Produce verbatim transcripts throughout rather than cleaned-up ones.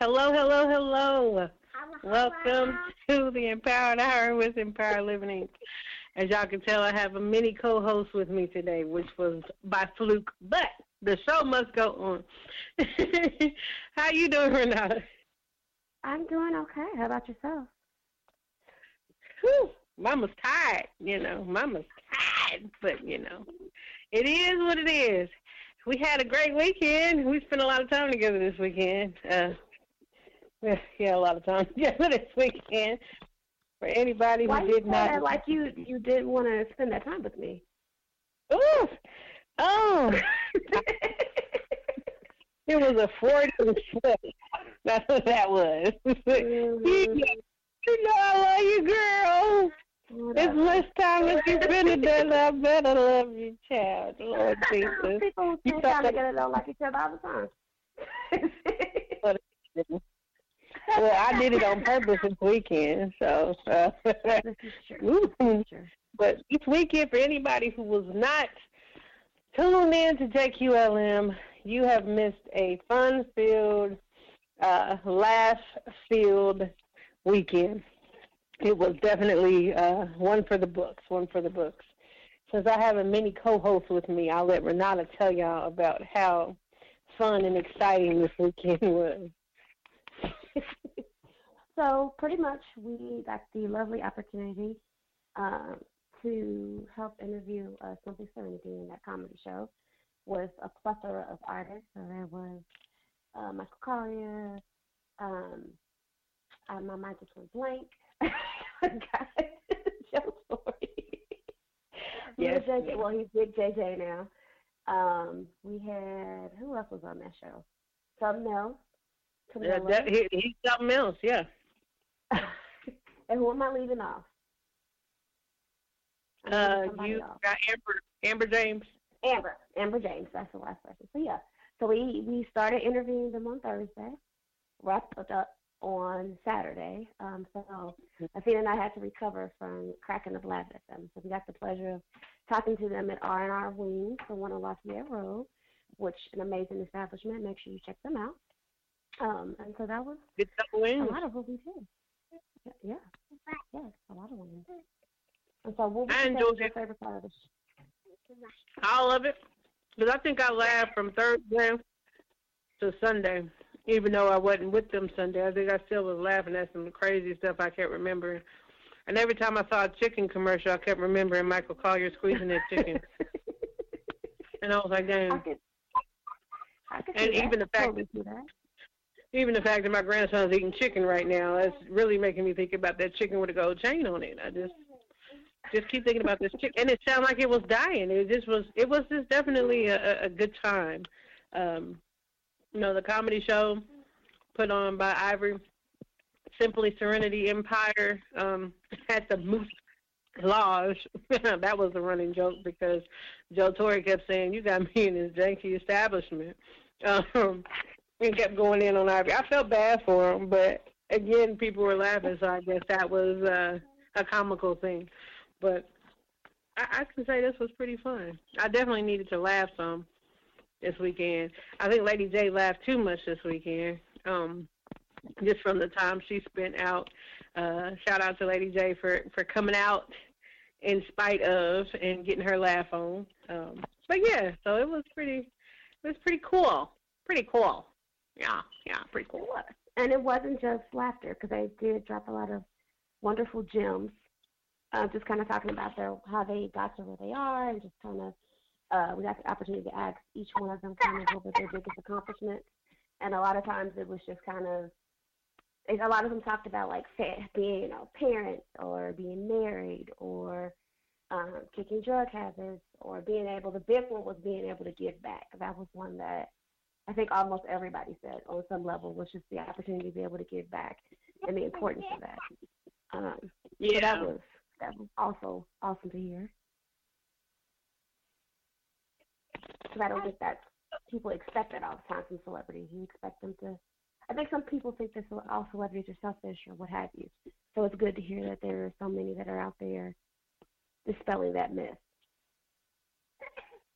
Hello, hello, hello. Welcome to the Empowered Hour with Empowered Living Incorporated. As y'all can tell, I have a mini co-host with me today, which was by fluke, but the show must go on. How you doing, Renata? I'm doing okay. How about yourself? Whew, Mama's tired, you know. Mama's tired, but, you know, it is what it is. We had a great weekend. We spent a lot of time together this weekend. Uh, yeah, a lot of time together this weekend. For anybody who Why did you not, that like you you didn't want to spend that time with me. Ooh, oh, it was a Freudian slip. That's what that was. Mm-hmm. you, you know I love you, girl. As much time as you've been together, I better love you, child. Lord Jesus. People spend time together don't like each other all the time. Well, I did it on purpose this weekend, so. Uh, this is true. This is true. But this weekend, for anybody who was not tuned in to J Q L M, you have missed a fun-filled, uh, laugh-filled weekend. It was definitely uh, one for the books, one for the books. Since I have a mini co-host with me, I'll let Renata tell y'all about how fun and exciting this weekend was. So pretty much we got the lovely opportunity uh, to help interview uh, Simply Serenity in that comedy show with a plethora of artists. So there was uh, Michael Collier, um, uh, my mind just went blank. Joe Torre. Yes. J J, well, he's big J J now. Um, we had, who else was on that show? Something else. Yeah, that, he, he's something else, yeah. And who am I leaving off? Uh, you off. got Amber, Amber James. Amber, Amber James. That's the last person. So yeah, so we we started interviewing them on Thursday, wrapped it up on Saturday. Um, so Athena and I had to recover from cracking up laughing at them. So we got the pleasure of talking to them at R and R Wings, the one on Lafayette Road, which an amazing establishment. Make sure you check them out. Um, and so that was a lot of what we did. Yeah, yeah, a lot of women. And so what was I enjoyed your favorite part of the show? All of it. Because I think I laughed from Thursday to Sunday, even though I wasn't with them Sunday. I think I still was laughing at some crazy stuff I kept remembering. And every time I saw a chicken commercial, I kept remembering Michael Collier squeezing that chicken. And I was like, damn. I could, I could and even that. the fact totally that, that even the fact that my grandson's eating chicken right now, that's really making me think about that chicken with a gold chain on it. I just just keep thinking about this chicken, and it sounded like it was dying. It just was. It was just definitely a, a good time. Um, you know, the comedy show put on by Ivory, Simply Serenity Empire, um, at the Moose Lodge. That was a running joke because Joe Torre kept saying, "You got me in this janky establishment." Um, and kept going in on Ivy. I felt bad for him, but again, people were laughing, so I guess that was uh, a comical thing. But I, I can say this was pretty fun. I definitely needed to laugh some this weekend. I think Lady J laughed too much this weekend, um, just from the time she spent out. Uh, shout out to Lady J for, for coming out in spite of and getting her laugh on. Um, but yeah, so it was pretty. It was pretty cool. Pretty cool. Yeah, yeah, pretty cool. It was. And it wasn't just laughter, because they did drop a lot of wonderful gems, uh, just kind of talking about their how they got to where they are, and just kind of, uh, we got the opportunity to ask each one of them kind of what were their biggest accomplishments. And a lot of times it was just kind of, a lot of them talked about, like, being, you know, parents, or being married, or um, kicking drug habits, or being able, the big one was being able to give back. That was one that I think almost everybody said on some level was just the opportunity to be able to give back and the importance of that. Um, yeah, so that was that was also awesome to hear. Because I don't think that people expect that all the time from celebrities. You expect them to. I think some people think that all celebrities are selfish or what have you. So it's good to hear that there are so many that are out there dispelling that myth.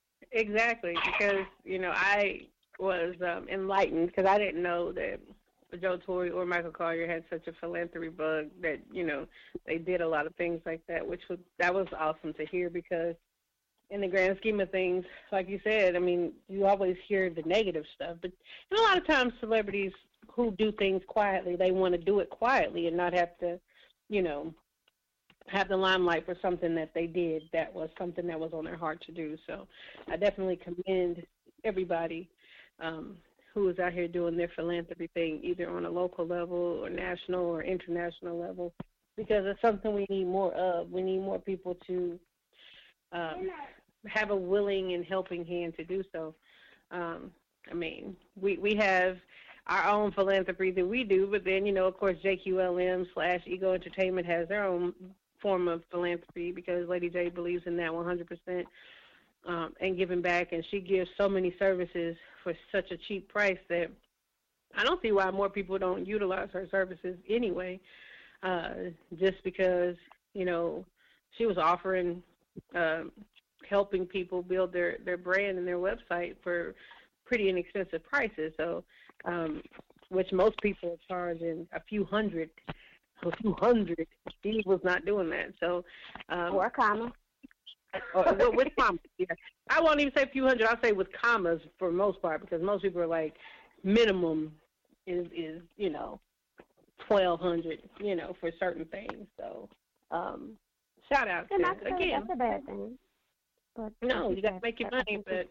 Exactly, because, you know, I was um, enlightened because I didn't know that Joe Torre or Michael Collier had such a philanthropy bug that, you know, they did a lot of things like that, which was, that was awesome to hear because in the grand scheme of things, like you said, I mean, you always hear the negative stuff, but and a lot of times celebrities who do things quietly, they want to do it quietly and not have to, you know, have the limelight for something that they did that was something that was on their heart to do. So I definitely commend everybody um, who is out here doing their philanthropy thing, either on a local level or national or international level, because it's something we need more of. We need more people to um, have a willing and helping hand to do so. Um, I mean, we, we have our own philanthropy that we do, but then, you know, of course, J Q L M slash Ego Entertainment has their own form of philanthropy because Lady J believes in that one hundred percent um, and giving back, and she gives so many services for such a cheap price that I don't see why more people don't utilize her services anyway, uh, just because, you know, she was offering, uh, helping people build their, their brand and their website for pretty inexpensive prices, so um, which most people are charging a few hundred, a few hundred. She was not doing that, so um, or a comma. Or, with, with commas, yeah. I won't even say a few hundred. I'll say with commas for the most part because most people are like minimum is is you know twelve hundred, you know, for certain things. So um, shout out and to that's a, again. That's a bad thing. But no, you got to make your money, but.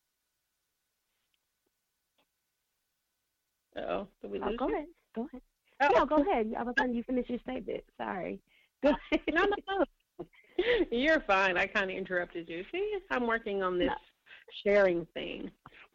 Uh-oh, did we lose oh, go you? ahead. Go ahead. Oh. No, go ahead. I was letting you finish your statement. Sorry. Go ahead. No, no, no. You're fine. I kind of interrupted you. See, I'm working on this no. sharing thing.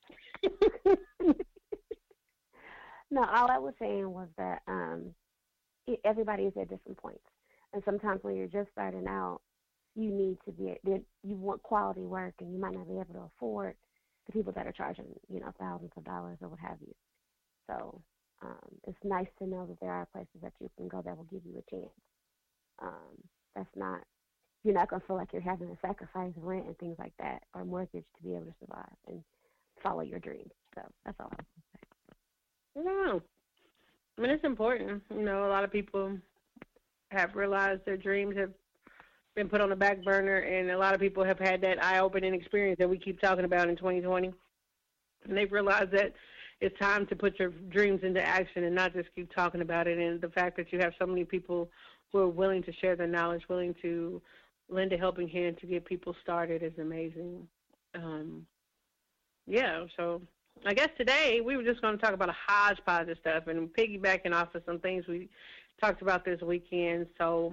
No, all I was saying was that um, everybody is at different points. And sometimes when you're just starting out, you need to be, you want quality work, and you might not be able to afford the people that are charging, you know, thousands of dollars or what have you. So um, it's nice to know that there are places that you can go that will give you a chance. Um, that's not, you're not going to feel like you're having to sacrifice rent and things like that or mortgage to be able to survive and follow your dreams. So that's all I was going to say. No. I mean, it's important. You know, a lot of people have realized their dreams have been put on the back burner, and a lot of people have had that eye-opening experience that we keep talking about in twenty twenty. And they've realized that it's time to put your dreams into action and not just keep talking about it. And the fact that you have so many people who are willing to share their knowledge, willing to lend a helping hand to get people started is amazing. Um, yeah, so I guess today we were just going to talk about a hodgepodge of stuff and piggybacking off of some things we talked about this weekend. So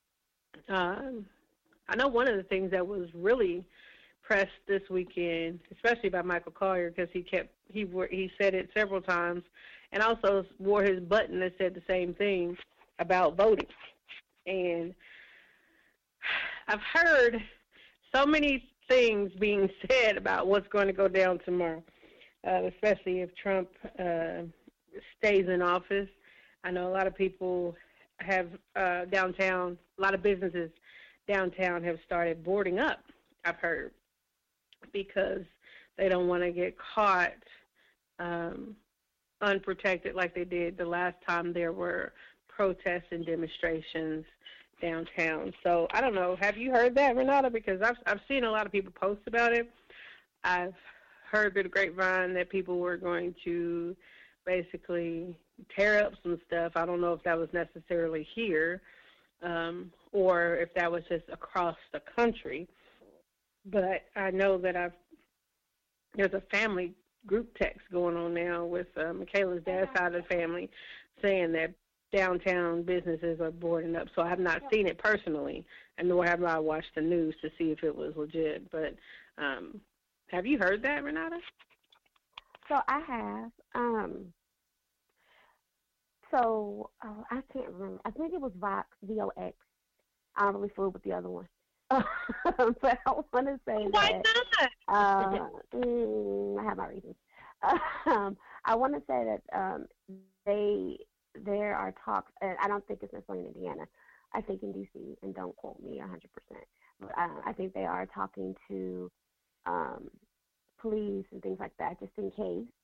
um, I know one of the things that was really pressed this weekend, especially by Michael Collier, because he kept he he said it several times, and also wore his button that said the same thing about voting. And I've heard so many things being said about what's going to go down tomorrow, uh, especially if Trump uh, stays in office. I know a lot of people have uh, downtown, a lot of businesses downtown have started boarding up, I've heard, because they don't want to get caught um, unprotected like they did the last time there were protests and demonstrations downtown. So I don't know. Have you heard that, Renata? Because I've I've seen a lot of people post about it. I've heard through the grapevine that people were going to basically tear up some stuff. I don't know if that was necessarily here um, or if that was just across the country. But I know that I've there's a family group text going on now with uh, Michaela's dad's side of the family saying that downtown businesses are boarding up. So I have not seen it personally, and nor have I watched the news to see if it was legit. But um, have you heard that, Renata? So I have. Um, so uh, I can't remember. I think it was Vox, V O X. I don't really fool with the other one. but I want to say Why that. not? Uh, mm, I have my reasons. Um, I want to say that um, they there are talks, and I don't think it's necessarily in Indiana. I think in D C, and don't quote me one hundred percent. But uh, I think they are talking to um, police and things like that, just in case.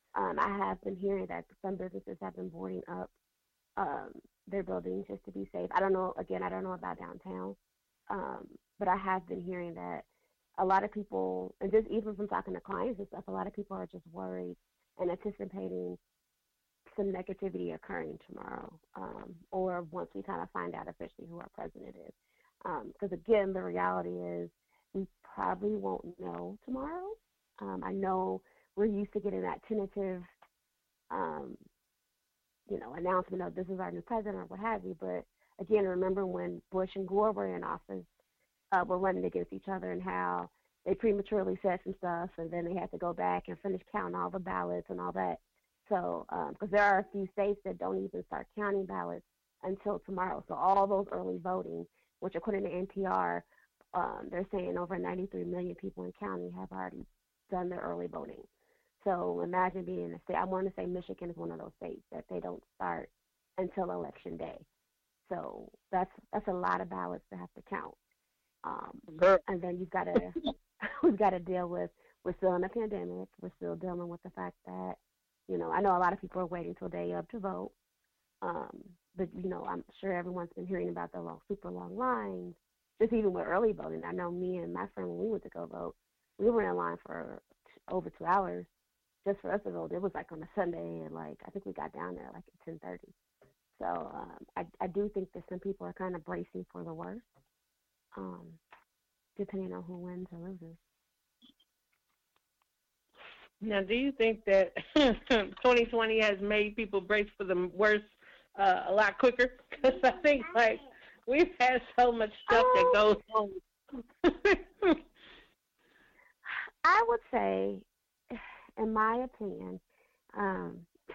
Um, I have been hearing that some businesses have been boarding up um, their buildings just to be safe. I don't know. Again, I don't know about downtown, um, but I have been hearing that a lot of people, and just even from talking to clients and stuff, a lot of people are just worried and anticipating some negativity occurring tomorrow, um, or once we kind of find out officially who our president is. Because um, again, the reality is we probably won't know tomorrow. Um, I know we're used to getting that tentative, um, you know, announcement of this is our new president or what have you. But again, remember when Bush and Gore were in office, uh, were running against each other, and how they prematurely said some stuff, and then they had to go back and finish counting all the ballots and all that. So, because um, there are a few states that don't even start counting ballots until tomorrow. So all those early voting, which according to N P R, um, they're saying over ninety-three million people in county have already done their early voting. So imagine being in a state. I want to say Michigan is one of those states that they don't start until election day. So that's that's a lot of ballots to have to count. Um, and then you've got to we've got to deal with, we're still in a pandemic. We're still dealing with the fact that, you know, I know a lot of people are waiting till day up to vote. Um, but, you know, I'm sure everyone's been hearing about the long, super long lines, just even with early voting. I know me and my friend, when we went to go vote, we were in line for over two hours just for us to vote. It was like on a Sunday, and like I think we got down there like at ten thirty. So um, I, I do think that some people are kind of bracing for the worst, um, depending on who wins or loses. Now, do you think that twenty twenty has made people brace for the worst uh, a lot quicker? Because I think, like, we've had so much stuff that goes on. I would say, in my opinion, um,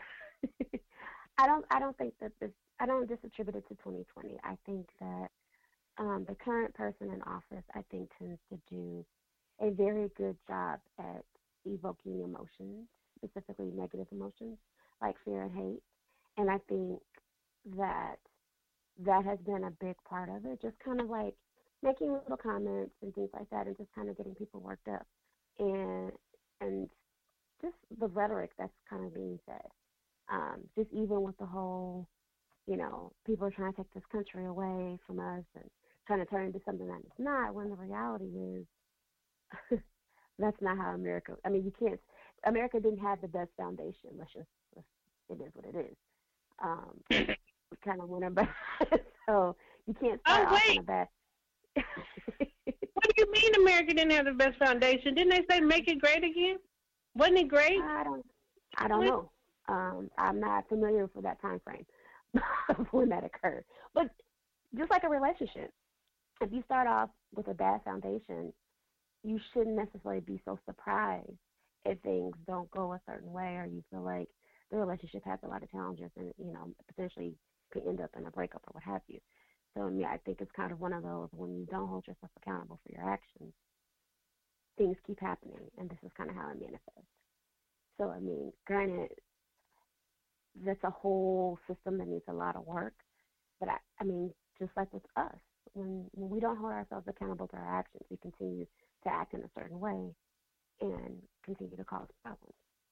I don't. I don't think that this. I don't disattribute it to twenty twenty. I think that um, the current person in office, I think, tends to do a very good job at evoking emotions, specifically negative emotions like fear and hate. And I think that that has been a big part of it, just kind of like making little comments and things like that, and just kind of getting people worked up, and and just the rhetoric that's kind of being said. Um, just even with the whole, you know, people are trying to take this country away from us and trying to turn it into something that it's not, when the reality is that's not how America, I mean, you can't, America didn't have the best foundation. Let's just, let's, it is what it is. Um, we kind of went about so you can't start oh, off wait. on a bad. What do you mean America didn't have the best foundation? Didn't they say make it great again? Wasn't it great? I don't, I don't know. Um, I'm not familiar with that time frame of when that occurred. But just like a relationship, if you start off with a bad foundation, you shouldn't necessarily be so surprised if things don't go a certain way, or you feel like the relationship has a lot of challenges and, you know, potentially could end up in a breakup or what have you. So, I mean, I think it's kind of one of those, when you don't hold yourself accountable for your actions, things keep happening, and this is kind of how it manifests. So, I mean, granted, that's a whole system that needs a lot of work, but, I, I mean, just like with us, when, when we don't hold ourselves accountable to our actions, we continue to act in a certain way and continue to cause problems.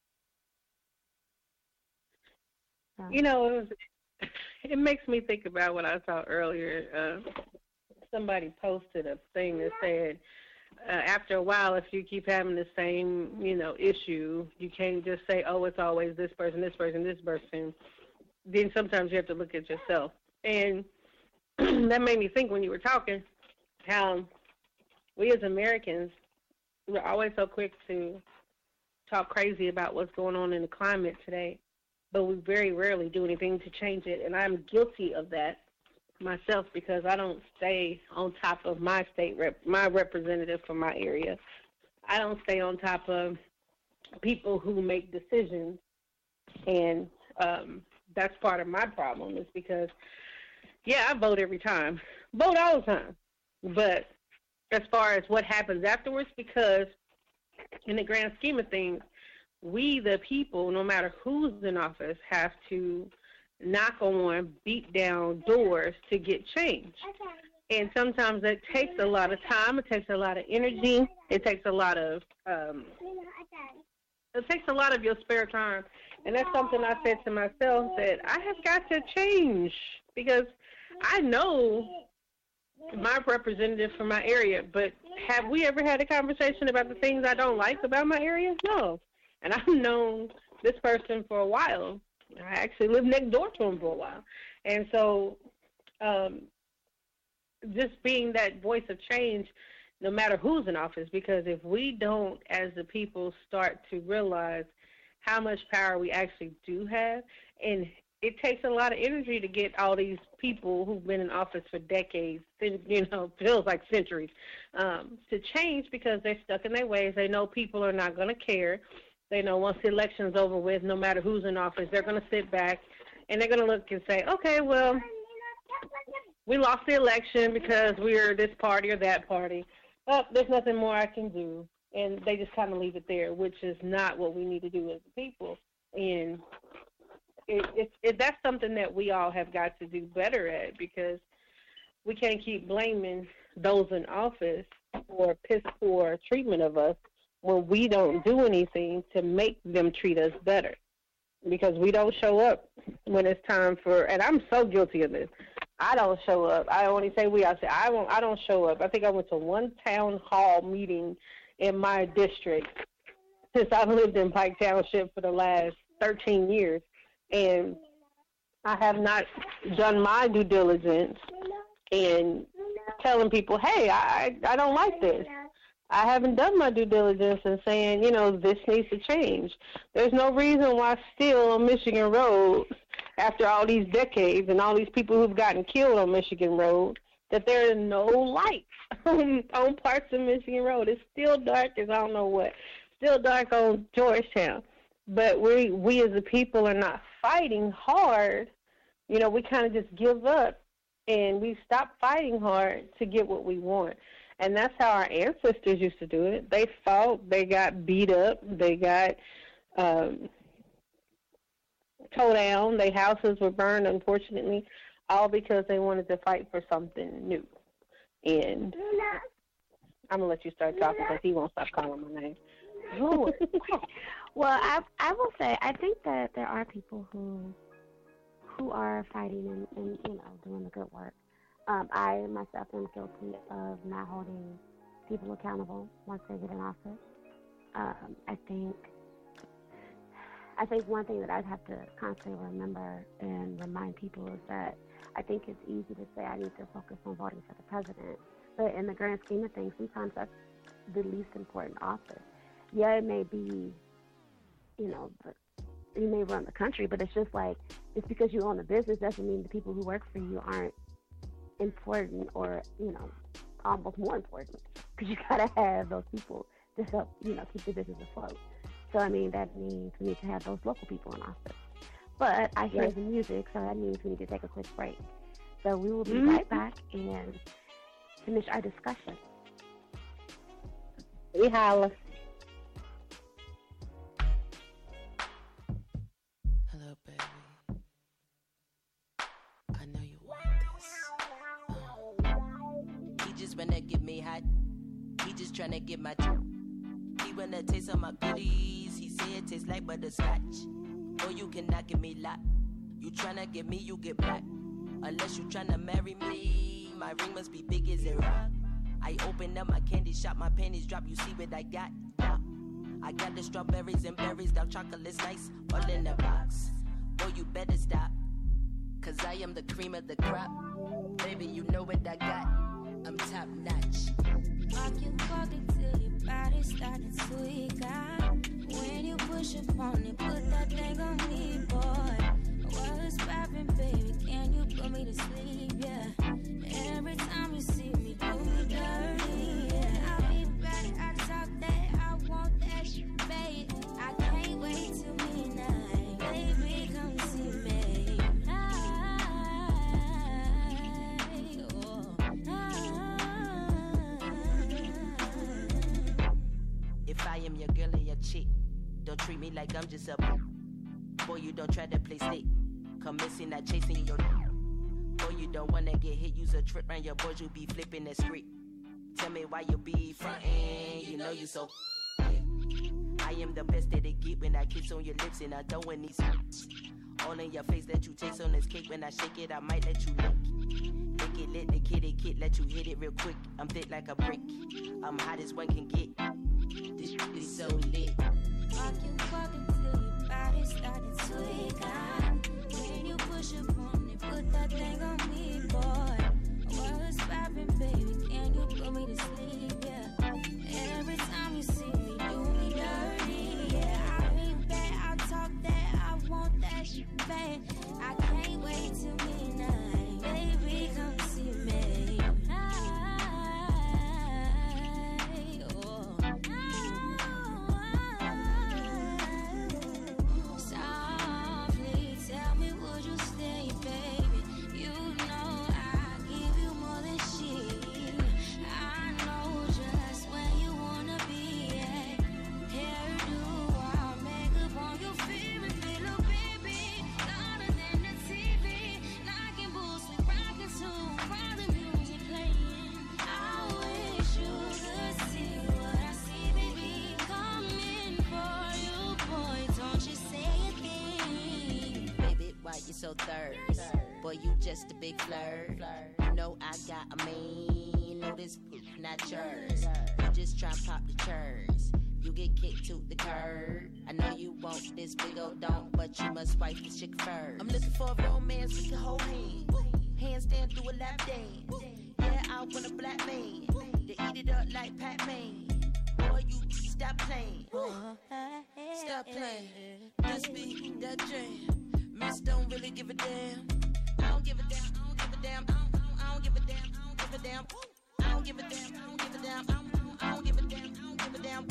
So. You know, it, was, it makes me think about what I saw earlier. Uh, somebody posted a thing that said, uh, after a while, if you keep having the same, you know, issue, you can't just say, oh, it's always this person, this person, this person. Then sometimes you have to look at yourself. And that made me think when you were talking how we as Americans, we're always so quick to talk crazy about what's going on in the climate today, but we very rarely do anything to change it. And I'm guilty of that myself, because I don't stay on top of my state rep, my representative from my area. I don't stay on top of people who make decisions, and um, that's part of my problem, is because, yeah, I vote every time, vote all the time, but as far as what happens afterwards, because in the grand scheme of things, we, the people, no matter who's in office, have to knock on, beat down doors to get change. And sometimes it takes a lot of time. It takes a lot of energy. It takes a lot of um, it takes a lot of your spare time. And that's something I said to myself that I have got to change because I know my representative from my area, but have we ever had a conversation about the things I don't like about my area? No. And I've known this person for a while. I actually lived next door to him for a while. And so um, just being that voice of change, no matter who's in office, because if we don't, as the people, start to realize how much power we actually do have, and it takes a lot of energy to get all these people who've been in office for decades, you know, feels like centuries, um, to change because they're stuck in their ways. They know people are not going to care. They know once the election's over with, no matter who's in office, they're going to sit back and they're going to look and say, okay, well, we lost the election because we're this party or that party. Oh, there's nothing more I can do. And they just kind of leave it there, which is not what we need to do as people. And it, it, it, that's something that we all have got to do better at, because we can't keep blaming those in office for piss poor treatment of us when we don't do anything to make them treat us better, because we don't show up when it's time for, and I'm so guilty of this. I don't show up. I only say we. I say I won't. I don't show up. I think I went to one town hall meeting in my district since I've lived in Pike Township for the last thirteen years, and I have not done my due diligence in telling people, hey, I I don't like this. I haven't done my due diligence in saying, you know, this needs to change. There's no reason why still on Michigan roads, after all these decades and all these people who've gotten killed on Michigan Road, that there are no lights on parts of Michigan Road. It's still dark as I don't know what. Still dark on Georgetown. But we, we as a people are not fighting hard. You know, we kind of just give up, and we stop fighting hard to get what we want. And that's how our ancestors used to do it. They fought. They got beat up. They got um, tore down. Their houses were burned, unfortunately, all because they wanted to fight for something new. And I'm going to let you start talking because he won't stop calling my name. Well, I I will say, I think that there are people who who are fighting and, and you know, doing the good work. Um, I myself am guilty of not holding people accountable once they get in office. Um, I think I think one thing that I have to constantly remember and remind people is that I think it's easy to say I need to focus on voting for the president, but in the grand scheme of things, sometimes that's the least important office. Yeah, it may be, you know, you may run the country, but it's just like, just because you own a business doesn't mean the people who work for you aren't important, or, you know, almost more important, because you gotta have those people to help, you know, keep the business afloat. So I mean, that means we need to have those local people in office. But I hear yes. the music, so that means we need to take a quick break. So we will be mm-hmm. right back and finish our discussion. We holla. Hello, baby. I know you want this. He just wanna get me hot. He just tryna get my truth. He wanna taste of my goodies. He say it tastes like butterscotch. Oh, you cannot get me locked. You tryna get me, you get black. Unless you tryna marry me, my ring must be big as a rock. I open up my candy shop, my panties drop. You see what I got? Yeah. I got the strawberries and berries, dark chocolate's nice, all in the box. Oh, you better stop, cause I am the cream of the crop. Baby, you know what I got. I'm top notch. Walk you walk until your body started to wake up. When you push up on it, put that thing on me, boy. What's poppin', baby? Can you put me to sleep? Yeah. Every time you see me, do me dirty. Yeah. I'll be ready. I talk that. I want that shit, babe. I can't wait till midnight. Baby, come see me. If I am your girl and your chick, don't treat me like I'm just a boy. You don't try to play stick. Come missing, not chasing your boy. You don't wanna get hit. Use a trip round your boys. You be flipping the script. Tell me why you be frontin'. You know you so. I am the best that it get when I kiss on your lips and I throw in these all in your face that you taste on this cake. When I shake it, I might let you lick. Lick it, let the kitty kid, let you hit it real quick. I'm thick like a brick. I'm hot as one can get. This shit is so lit. Walk you walk until your body started tweaking. When you push up on it, put that thing on me, boy. What's poppin', baby? Can you put me to sleep? Yeah. Every time you see me, do me dirty. Yeah, I ain't bad, I talk that, I want that shit bad. I can't wait till midnight, baby, come see me. I, oh, I, softly tell me, would you stay, baby? You know I give you more than shit. I know just where you wanna be at. Hairdo, I'll make up on your favorite pillow, baby. Louder than the T V. Knocking boots, we rockin' too. While the music playing. I wish you could see what I see, baby. Coming for you, boy. Don't you say a thing. Baby, why you so thirst? Boy, you just a big flirt. You know I got a man. You know this not yours. You just try pop the church. You get kicked to the curb. I know you want this big old don't, but you must wipe this chick first. I'm looking for a romance we can hold hands. Handstand through a lap dance. Yeah, I want a black man to eat it up like Pac-Man. Boy, you stop playing. Stop playing. This beat, that jam. Miss don't really give a damn. I don't give a damn. I don't give a damn. I don't, I don't give a damn. I don't give a damn. I don't give a damn. I don't give a damn. I don't, I don't give a damn. I don't give a damn.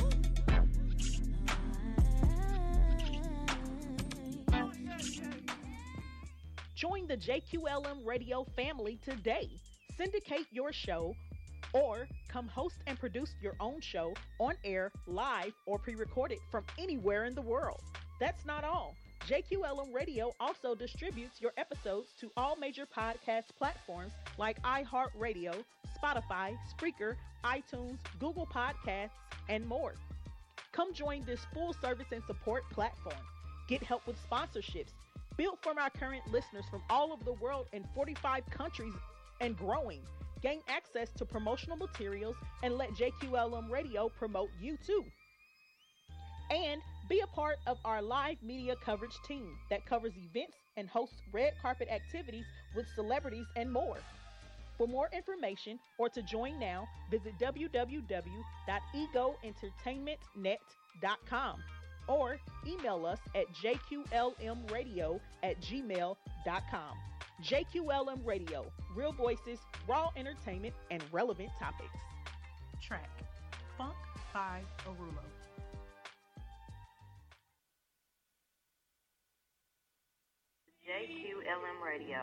Join the J Q L M radio family today. Syndicate your show or come host and produce your own show on air, live, or pre-recorded from anywhere in the world. That's not all. J Q L M Radio also distributes your episodes to all major podcast platforms like iHeartRadio, Spotify, Spreaker, iTunes, Google Podcasts, and more. Come join this full service and support platform. Get help with sponsorships, built from our current listeners from all over the world in forty-five countries and growing. Gain access to promotional materials and let J Q L M Radio promote you too. And be a part of our live media coverage team that covers events and hosts red carpet activities with celebrities and more. For more information or to join now, visit w w w dot ego entertainment net dot com or email us at j q l m radio at gmail dot com. J Q L M Radio, real voices, raw entertainment, and relevant topics. Track, Funk by Arulo. J Q L M Radio.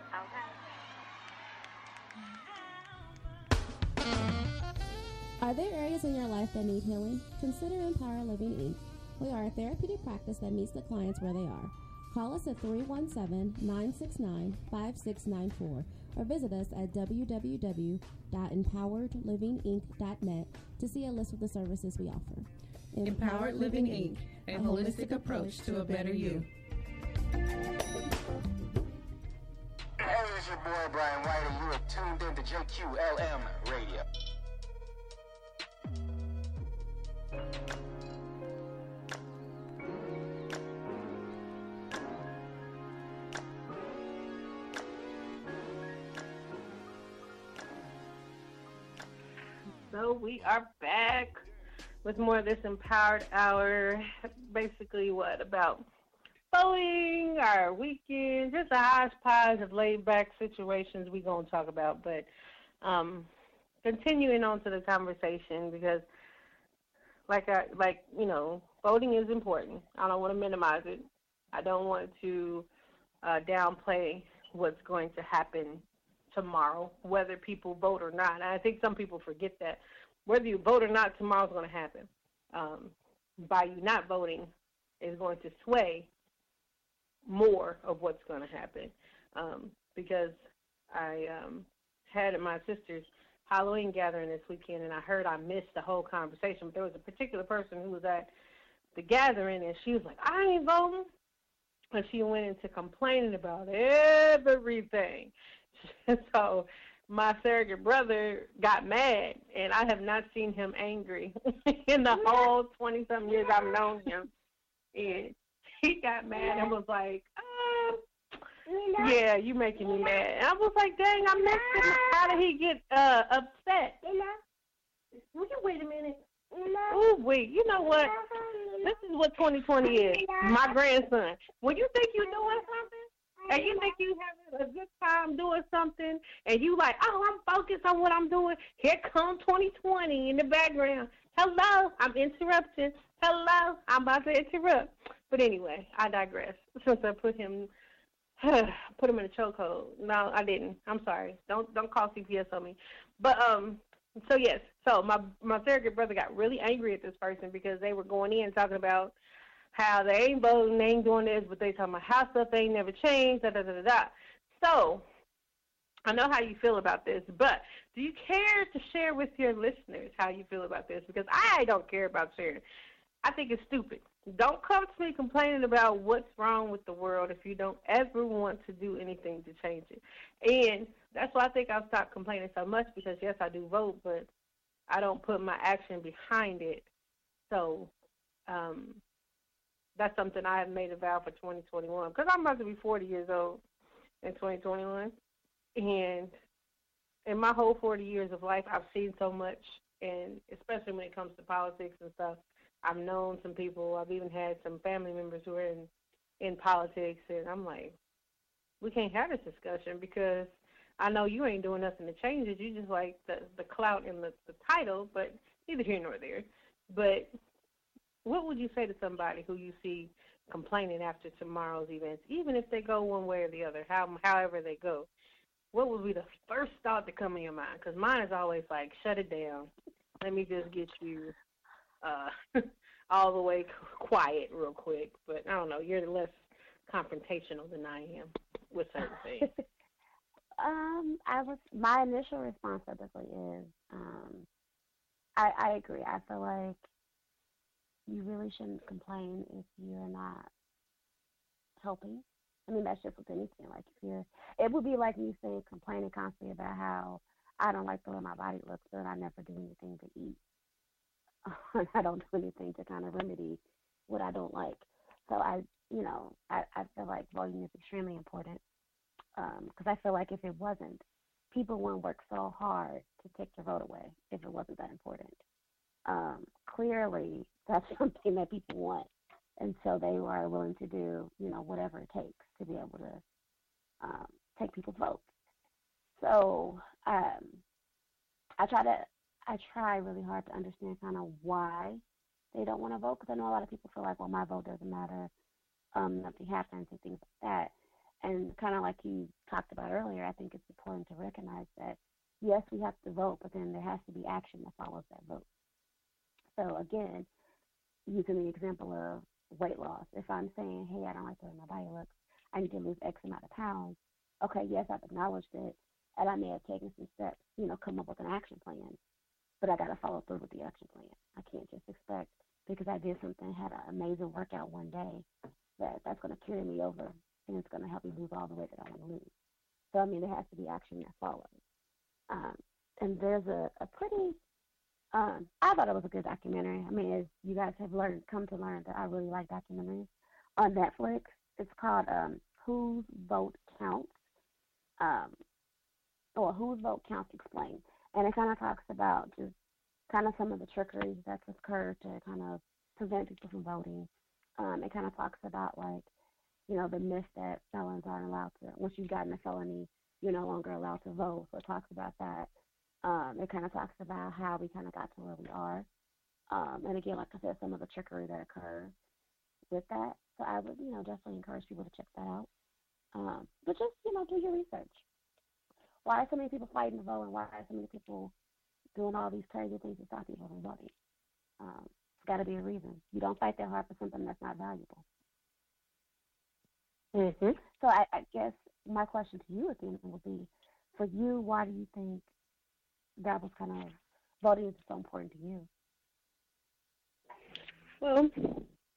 Okay. Are there areas in your life that need healing? Consider Empower Living Incorporated. We are a therapeutic practice that meets the clients where they are. Call us at three one seven, nine six nine, five six nine four or visit us at w w w dot empowered living inc dot net to see a list of the services we offer. Empowered Living Incorporated, a holistic approach to a better you. Hey, it's your boy Brian White, and you are tuned in to J Q L M Radio. So we are back with more of this Empowered Hour. Basically, what about voting, our weekend, just a hodgepodge of laid-back situations we're going to talk about. But um, continuing on to the conversation, because like I, like you know, voting is important. I don't want to minimize it. I don't want to uh, downplay what's going to happen tomorrow, whether people vote or not. And I think some people forget that. Whether you vote or not, tomorrow's going to happen. Um, by you not voting is going to sway more of what's going to happen. Um, because I um, had at my sister's Halloween gathering this weekend, and I heard I missed the whole conversation, but there was a particular person who was at the gathering, and she was like, I ain't voting. And she went into complaining about everything. So my surrogate brother got mad, and I have not seen him angry in the whole twenty-something years I've known him. And he got mad and was like, uh, yeah, you making me mad. And I was like, dang, I missed him. How did he get uh, upset? Will you wait a minute? Oh, wait, you know what? This is what twenty twenty is. My grandson. When you think you're doing something, and you think you having a good time doing something, and you like, oh, I'm focused on what I'm doing, here comes twenty twenty in the background. Hello, I'm interrupting. Hello, I'm about to interrupt. But anyway, I digress. Since I put him, put him in a chokehold. No, I didn't. I'm sorry. Don't don't call C P S on me. But um. So, yes, so my my surrogate brother got really angry at this person because they were going in talking about how they ain't voting, they ain't doing this, but they talking about how stuff ain't never changed, da, da, da, da, da. So, I know how you feel about this, but do you care to share with your listeners how you feel about this? Because I don't care about sharing. I think it's stupid. Don't come to me complaining about what's wrong with the world if you don't ever want to do anything to change it. And that's why I think I've stopped complaining so much because, yes, I do vote, but I don't put my action behind it. So um, that's something I have made a vow for twenty twenty-one because I'm about to be forty years old in twenty twenty-one. And in my whole forty years of life, I've seen so much, and especially when it comes to politics and stuff. I've known some people. I've even had some family members who are in, in politics, and I'm like, we can't have this discussion because I know you ain't doing nothing to change it. You just like the, the clout and the, the title, but neither here nor there. But what would you say to somebody who you see complaining after tomorrow's events, even if they go one way or the other, how, however they go? What would be the first thought to come in your mind? Because mine is always like, shut it down. Let me just get you uh, all the way quiet real quick. But I don't know, you're less confrontational than I am with certain things. um, I was my initial response typically is, um, I, I agree. I feel like you really shouldn't complain if you're not helping. I mean, that's just with anything. Like if you're, it would be like me saying complaining constantly about how I don't like the way my body looks, but I never do anything to eat. I don't do anything to kind of remedy what I don't like. So I, you know, I, I feel like voting is extremely important because um, I feel like if it wasn't, people wouldn't work so hard to take your vote away if it wasn't that important. Um, clearly, that's something that people want, and so they are willing to do, you know, whatever it takes to be able to um, take people's votes. So um, I try to. I try really hard to understand kind of why they don't want to vote, because I know a lot of people feel like, well, my vote doesn't matter, um, nothing happens and things like that. And kind of like you talked about earlier, I think it's important to recognize that, yes, we have to vote, but then there has to be action that follows that vote. So again, using the example of weight loss, if I'm saying, hey, I don't like the way my body looks, I need to lose X amount of pounds, okay, yes, I've acknowledged it, and I may have taken some steps, you know, come up with an action plan. But I got to follow through with the action plan. I can't just expect, because I did something, had an amazing workout one day, that that's going to carry me over and it's going to help me lose all the weight that I want to lose. So, I mean, there has to be action that follows. Um, and there's a, a pretty, um, I thought it was a good documentary. I mean, as you guys have learned, come to learn that I really like documentaries on Netflix. It's called um, Whose Vote Counts, um, or Whose Vote Counts Explained. And it kind of talks about just kind of some of the trickery that's occurred to kind of prevent people from voting. Um, it kind of talks about, like, you know, the myth that felons aren't allowed to, once you've gotten a felony, you're no longer allowed to vote. So it talks about that. Um, it kind of talks about how we kind of got to where we are. Um, and again, like I said, some of the trickery that occurs with that. So I would, you know, definitely encourage people to check that out. Um, but just, you know, do your research. Why are so many people fighting to vote, and why are so many people doing all these crazy things to stop people from voting? Um, it's got to be a reason. You don't fight that hard for something that's not valuable. Mm-hmm. So I, I guess my question to you again would be, for you, why do you think that was kind of, voting is so important to you? Well,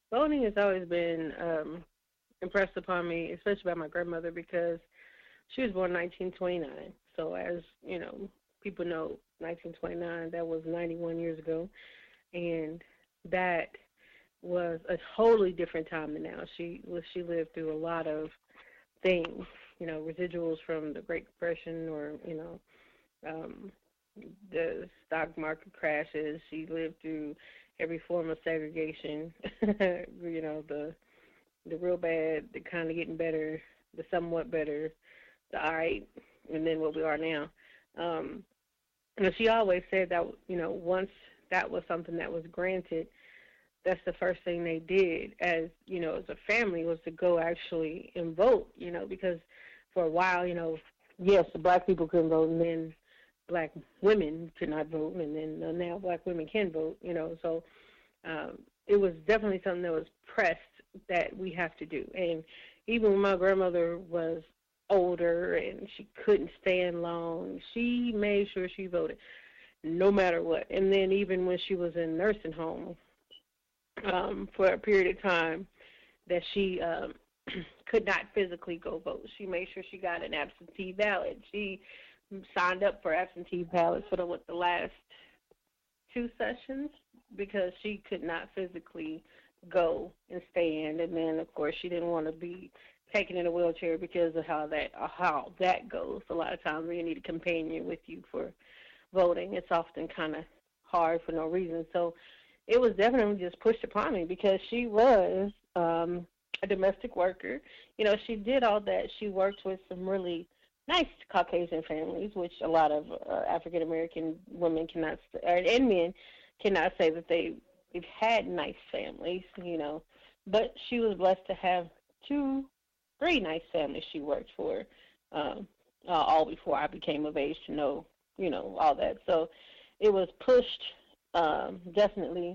voting has always been um, impressed upon me, especially by my grandmother, because she was born in nineteen twenty-nine. So as, you know, people know, nineteen twenty-nine, that was ninety-one years ago. And that was a totally different time than now. She was she lived through a lot of things, you know, residuals from the Great Depression, or, you know, um, the stock market crashes. She lived through every form of segregation, you know, the the real bad, the kind of getting better, the somewhat better, the all right, and then what we are now. Um, and she always said that, you know, once that was something that was granted, that's the first thing they did as, you know, as a family, was to go actually and vote, you know, because for a while, you know, yes, the black people couldn't vote, and then black women could not vote, and then uh, now black women can vote, you know. So um, it was definitely something that was pressed that we have to do. And even when my grandmother was older and she couldn't stand long, she made sure she voted no matter what. And then even when she was in nursing home um, for a period of time that she um, could not physically go vote, she made sure she got an absentee ballot. She signed up for absentee ballots for the, what, the last two sessions, because she could not physically go and stand. And then, of course, she didn't want to be taken in a wheelchair because of how that how that goes. A lot of times when you need a companion with you for voting, it's often kind of hard for no reason. So it was definitely just pushed upon me, because she was um, a domestic worker. You know, she did all that. She worked with some really nice Caucasian families, which a lot of uh, African-American women cannot, and men cannot say that they, they've had nice families, you know. But she was blessed to have two, three nice families she worked for, um, uh, all before I became of age to know, you know, all that. So it was pushed um, definitely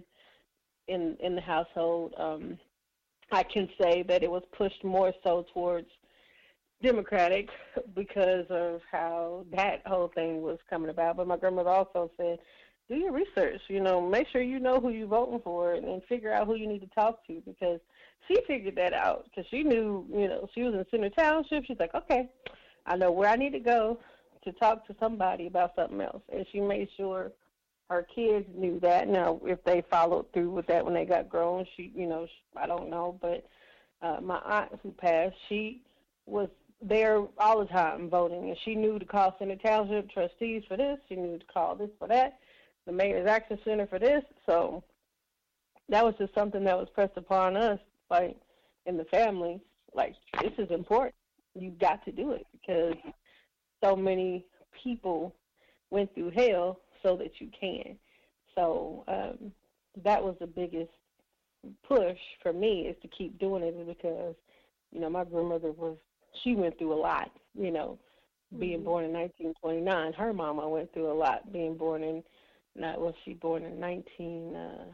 in in the household. Um, I can say that it was pushed more so towards Democratic because of how that whole thing was coming about. But my grandmother also said, do your research, you know, make sure you know who you're voting for, and, and figure out who you need to talk to, because she figured that out, because she knew, you know, she was in Center Township. She's like, okay, I know where I need to go to talk to somebody about something else. And she made sure her kids knew that. Now, if they followed through with that when they got grown, she, you know, she, I don't know. But uh, my aunt who passed, she was there all the time voting, and she knew to call Center Township trustees for this. She knew to call this for that, the Mayor's Action Center for this. So that was just something that was pressed upon us, like, in the family. Like, this is important. You've got to do it, because so many people went through hell so that you can. So um, that was the biggest push for me, is to keep doing it, because, you know, my grandmother was, she went through a lot, you know, being Mm-hmm. born in nineteen twenty-nine. Her mama went through a lot, being born in, not was she born in nineteen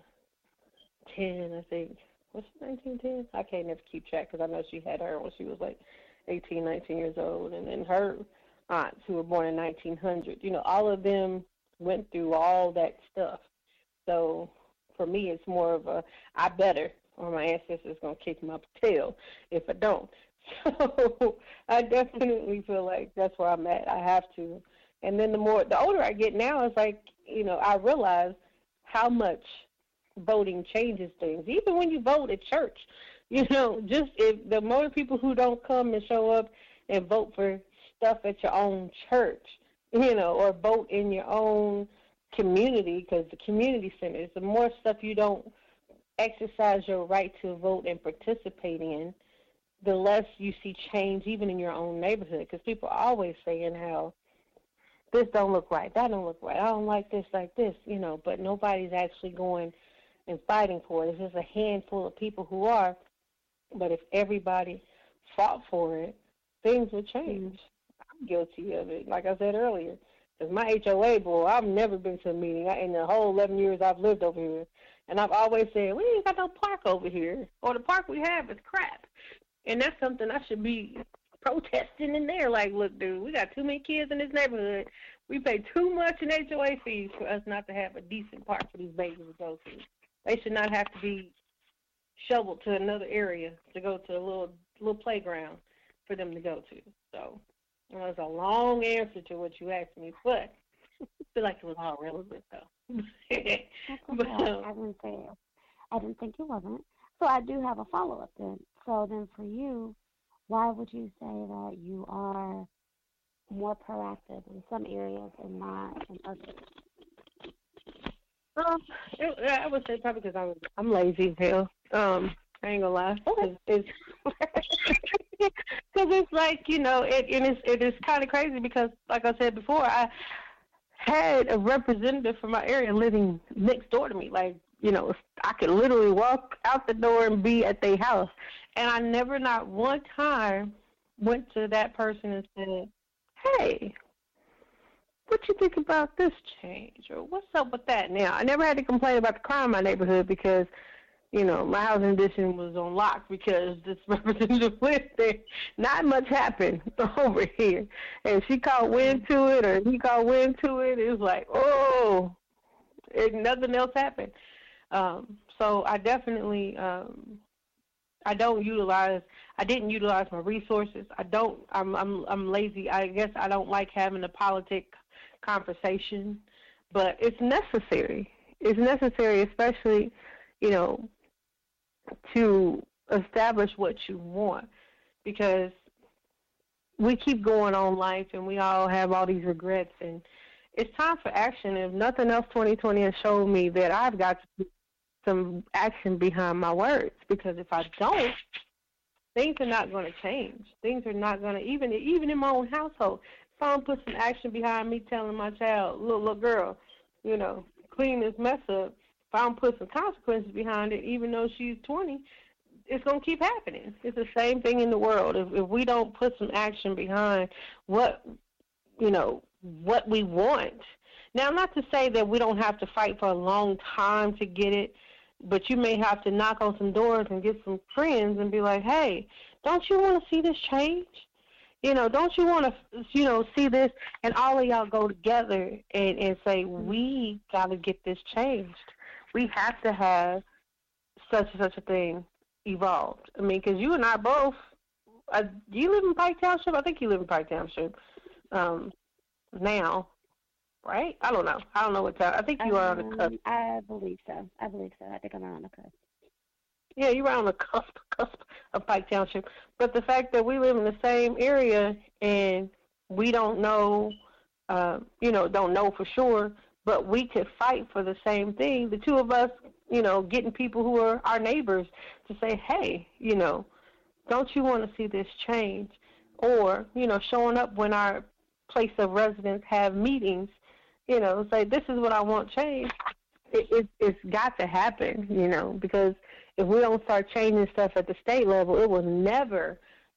ten, I think. Was she nineteen ten? I can't never keep track, because I know she had her when she was like eighteen, nineteen years old. And then her aunts who were born in nineteen hundred, you know, all of them went through all that stuff. So for me, it's more of a, I better, or my ancestors going to kick my tail if I don't. So I definitely feel like that's where I'm at. I have to. And then the more, the older I get now, it's like, you know, I realize how much voting changes things. Even when you vote at church, you know, just if the more people who don't come and show up and vote for stuff at your own church, you know, or vote in your own community, because the community centers, the more stuff you don't exercise your right to vote and participate in, the less you see change even in your own neighborhood, because people are always saying how this don't look right, that don't look right, I don't like this like this, you know, but nobody's actually going and fighting for it. It's just a handful of people who are. But if everybody fought for it, things would change. I'm guilty of it, like I said earlier, because my H O A, boy, I've never been to a meeting in the whole eleven years I've lived over here. And I've always said, we ain't got no park over here, or the park we have is crap. And that's something I should be protesting in there. Like, look, dude, we got too many kids in this neighborhood. We pay too much in H O A fees for us not to have a decent park for these babies to go to. They should not have to be shoveled to another area to go to a little little playground for them to go to. So it was a long answer to what you asked me, but I feel like it was all relevant though. But, um, I didn't say it. I didn't think it wasn't. So I do have a follow up then. So then for you, why would you say that you are more proactive in some areas and not in others? Um, it, I would say probably because I'm I'm lazy as hell. Um, I ain't gonna lie. Cause it's because it's like, you know, it and it's it is kind of crazy because, like I said before, I had a representative from my area living next door to me. Like, you know, I could literally walk out the door and be at their house, and I never, not one time, went to that person and said, "Hey, what you think about this change?" or "What's up with that?" Now, I never had to complain about the crime in my neighborhood because, you know, my housing addition was on lock because this representative lived there. Not much happened over here. And she caught wind to it or he caught wind to it. It was like, oh, it, nothing else happened. Um, so I definitely, um, I don't utilize, I didn't utilize my resources. I don't, I'm, I'm, I'm lazy. I guess I don't like having a politic conversation, but it's necessary. It's necessary, especially, you know, to establish what you want, because we keep going on life and we all have all these regrets, and it's time for action. If nothing else, twenty twenty has shown me that I've got to put some action behind my words, because if I don't, things are not going to change. Things are not going to, even even in my own household, if I don't put some action behind me telling my child, little, little girl, you know, clean this mess up, if I don't put some consequences behind it, even though she's twenty, it's going to keep happening. It's the same thing in the world. If, if we don't put some action behind what, you know, what we want. Now, not to say that we don't have to fight for a long time to get it, but you may have to knock on some doors and get some friends and be like, hey, don't you want to see this change? You know, don't you want to, you know, see this? And all of y'all go together and, and say, we got to get this changed. We have to have such and such a thing evolved. I mean, because you and I both, uh, do you live in Pike Township? I think you live in Pike Township um, now, right? I don't know. I don't know what town. I think you are on the cusp. I believe so. I believe so. I think I'm on the cusp. Yeah, you're on the cusp, cusp of Pike Township. But the fact that we live in the same area and we don't know, uh, you know, don't know for sure, but we could fight for the same thing. The two of us, you know, getting people who are our neighbors to say, hey, you know, don't you want to see this change? Or, you know, showing up when our place of residence have meetings, you know, say, this is what I want changed. It, it, it's got to happen, you know, because if we don't start changing stuff at the state level, it will never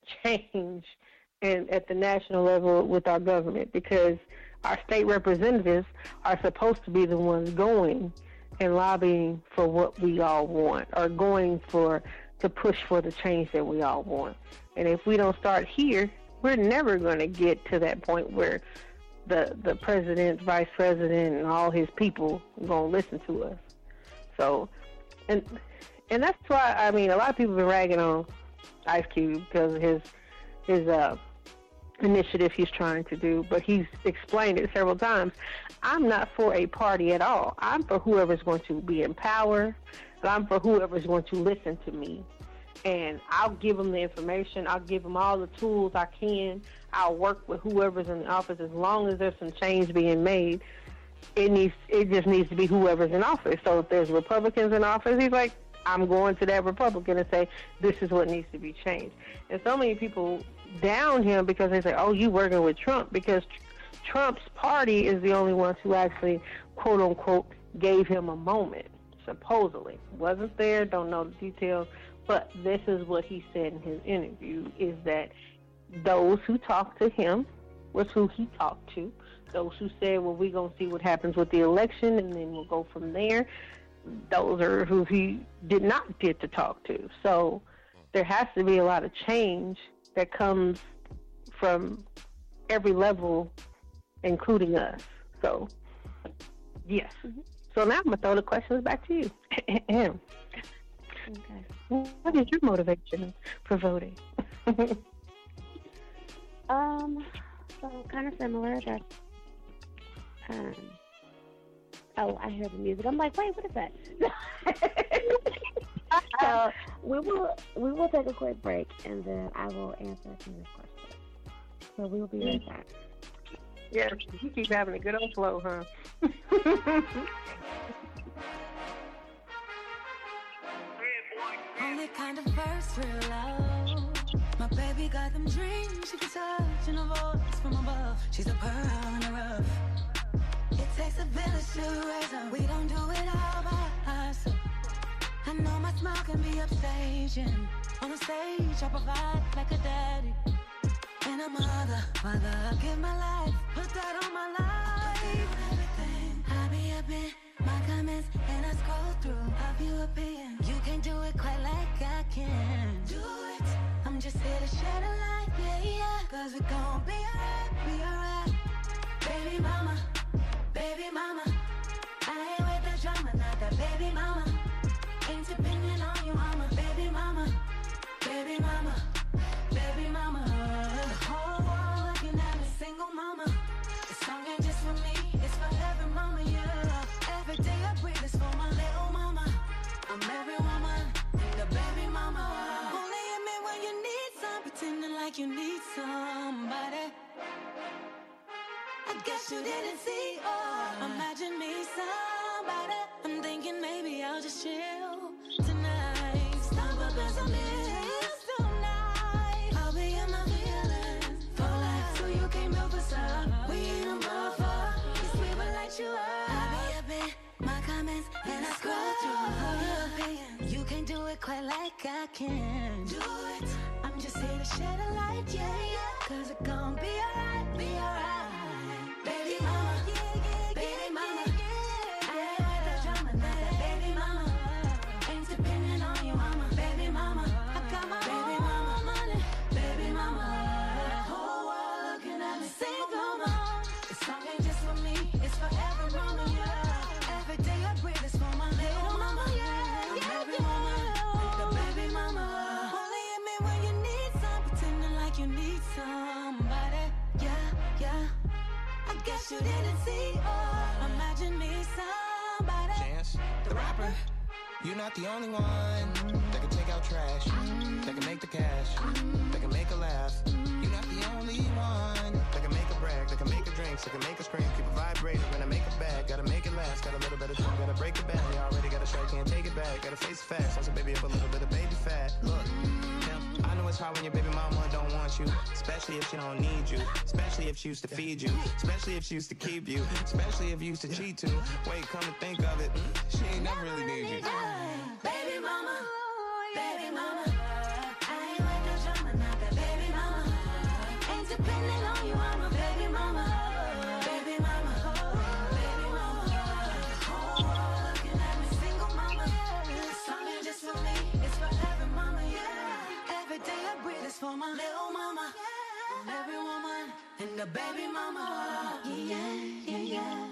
change in, at the national level with our government, because our state representatives are supposed to be the ones going and lobbying for what we all want, or going for to push for the change that we all want. And if we don't start here, we're never going to get to that point where the the president, vice president, and all his people are going to listen to us. So, and and that's why, I mean, a lot of people have been ragging on Ice Cube because of his his uh, initiative he's trying to do, but he's explained it several times. I'm not for a party at all. I'm for whoever's going to be in power, and I'm for whoever's going to listen to me. And I'll give them the information. I'll give them all the tools I can. I'll work with whoever's in the office as long as there's some change being made. It needs. It just needs to be whoever's in office. So if there's Republicans in office, he's like, I'm going to that Republican and say, this is what needs to be changed. And so many people down him because they say, oh, you working with Trump, because Trump's party is the only ones who actually, quote unquote, gave him a moment, supposedly. Wasn't there, don't know the details, but this is what he said in his interview, is that those who talked to him was who he talked to. Those who said, well, we're going to see what happens with the election and then we'll go from there, those are who he did not get to talk to. So there has to be a lot of change that comes from every level, including us. So, yes. Mm-hmm. So now I'm going to throw the questions back to you. Okay. What is your motivation for voting? um, so kind of similar. That. Um. Oh, I hear the music. I'm like, wait, what is that? So we will we will take a quick break, and then I will answer a few questions. So we will be right back. Yeah, you keep having a good old flow, huh? Only kind of first real love. My baby got them dreams she can touch, and a voice from above. She's a pearl in the rough. It takes a village to raise her. We don't do it all by ourselves. I know my smile can be upstaging. On the stage, I provide like a daddy and a mother. Father, I give my life, put that on my life. Everything, I be up in my comments and I scroll through a few opinions. You can do it quite like I can. Do it. I'm just here to shed a light, yeah, yeah. Cause we gon' be alright, be alright. Baby mama, baby mama, I ain't with the drama, not that baby mama. Ain't depending on you, mama, baby mama, baby mama, baby mama. The whole world looking at me, single mama. This song ain't just for me, it's for every mama, yeah. Every day I breathe is for my little mama. I'm every woman, the baby mama. Only admit when you need some, pretending like you need somebody. I guess you didn't see, oh, imagine me somebody. I'm thinking maybe I'll just chill tonight. Stop up and some pills tonight. I'll be in my feelings for life, so you came over some. We ain't a mother, it's we will light you up. I'll be up in my comments and I scroll through all your opinions. You can do it quite like I can. Do it. I'm just here to shed a light, yeah, yeah. Cause it gon' be alright, be alright. Baby mama, baby mama, I ain't with the drama, not that baby mama. Ain't depending on you, mama, baby mama. I got my baby mama money, baby mama. The whole world looking at me, single mama. This song ain't just for me, it's for every mama, yeah. Every day I breathe is for my little mama, yeah. I'm every woman, the baby mama. Only admit when you need some, pretending like you need somebody, yeah, yeah. I guess you didn't see, oh, imagine me somebody. Chance, the rapper. You're not the only one that can take out trash, that can make the cash, that can make a laugh. You're not the only one that can make a brag, that can make a drink, that can make a scream, keep a vibrator when I make a bag. Gotta make it last, got a little bit of time, gotta break it back. You already got a strike, can't take it back. Gotta face the facts, also baby up a little bit of baby fat. Look, now, I know it's hard when your baby mama don't want you, especially if she don't need you, especially if she used to feed you, especially if she used to keep you, especially if you used to cheat too. Wait, come to think of it, she ain't never really need you. Baby mama, baby mama, I ain't with the drama, not that baby mama. Ain't depending on you, I'm a baby mama, baby mama, baby mama. The whole world looking at me, single mama. This song ain't just for me, it's for every mama, yeah. Every day I breathe is for my little mama. I'm every woman and the baby mama, yeah, yeah, yeah.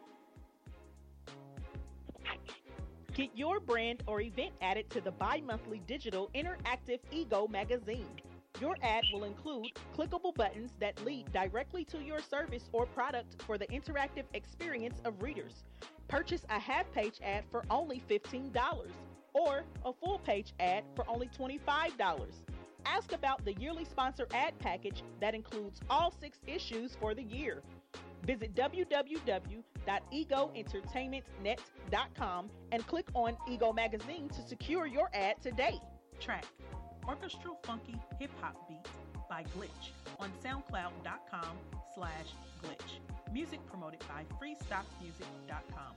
Get your brand or event added to the bi-monthly digital interactive Ego magazine. Your ad will include clickable buttons that lead directly to your service or product for the interactive experience of readers. Purchase a half-page ad for only fifteen dollars or a full-page ad for only twenty-five dollars. Ask about the yearly sponsor ad package that includes all six issues for the year. Visit w w w dot ego entertainment net dot com and click on Ego Magazine to secure your ad today. Track Orchestral Funky Hip Hop Beat by Glitch on soundcloud.com slash glitch. Music promoted by freestockmusic dot com.